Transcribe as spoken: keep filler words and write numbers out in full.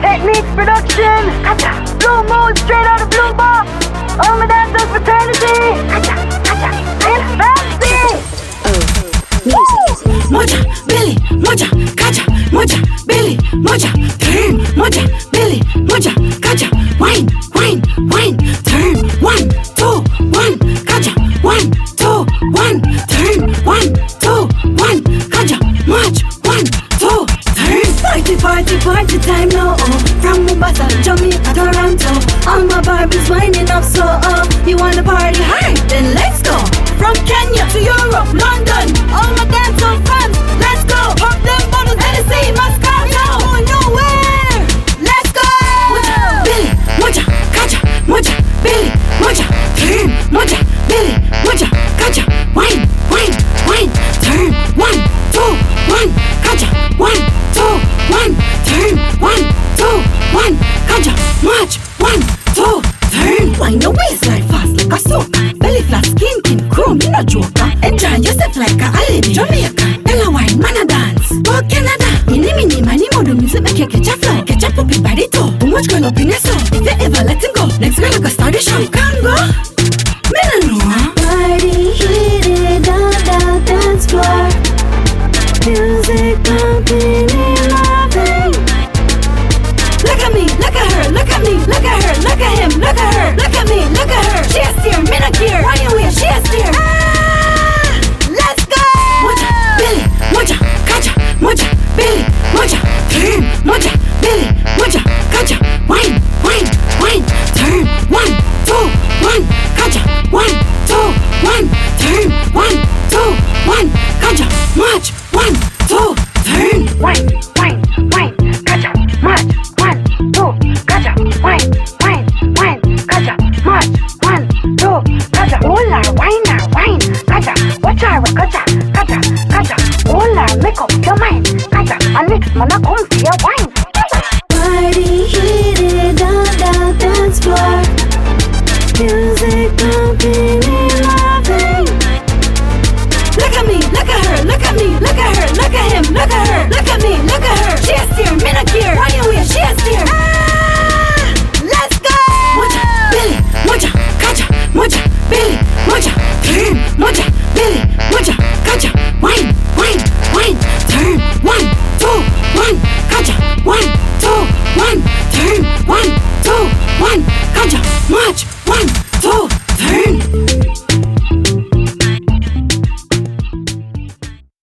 Techniques Production. Gotcha. Blue Moon straight out of Blue Box. All my dancers fraternity. Gotcha, gotcha. And fancy. Moja, Billy, Moja, Kaja, Moja, Billy, Moja, turn, Moja, Billy, Moja, Kaja, wine, wine, wine, turn, one, two, one, Kaja, one, two, one, turn, one, two, one, Kaja, march, one, two, turn. Party, party, party time now, oh. From Mombasa, Jamaica, Toronto, all my Barbies winding up so, oh. You wanna party hard? Then let's go. From Kenya to Europe, London, all my dancehall fans, let's go. Pop them bottles, Tennessee, Moscato, going nowhere. Let's go. Moja, Billy, Moja, Kaja, Moja, Billy, Moja, turn, Moja, Billy, Moja, Kaja, wine, wine, wine, turn, one, two, one, Kaja, one, two, one, turn, one, two, one, Kaja, march, one, two, turn. Wind your waistline fast like a soca. Belly flat, skin king, chrome, you no joker. Enjoy yourself like a holiday. Jamaica, Ella wine, man a dance. Go Canada, mini mini mani modo music make you catch a flow. Catch up up your body too. Too much girl up in your soul. If you ever let him go, next girl like a start the show. Can't go, me no know. Huh? Party heated on the dance floor. Music pumping and loving. Look at me, look at her, look at me, look at her, look at him, look at her, look at me, look at her. She a steer, me not care. Run your way, she a steer. Ah, let's go. Moja, Billy, Moja, Kaja, Moja, Billy, Moja, turn, Moja, Billy, Moja, Kaja, wine, wine, wine, turn, one, two, one, Kaja, one, two, one, turn, one, two, one, Kaja, march, one, two, turn, Wine, wine, wine, Gotcha, march, one, two, Gotcha, wine, wine, wine, Gotcha, march, one, two, Gotcha, hola, wine, wine, Gotcha, watch out, Gotcha, Gotcha, Gotcha, hola, make up your mind, Gotcha, and next man I come for your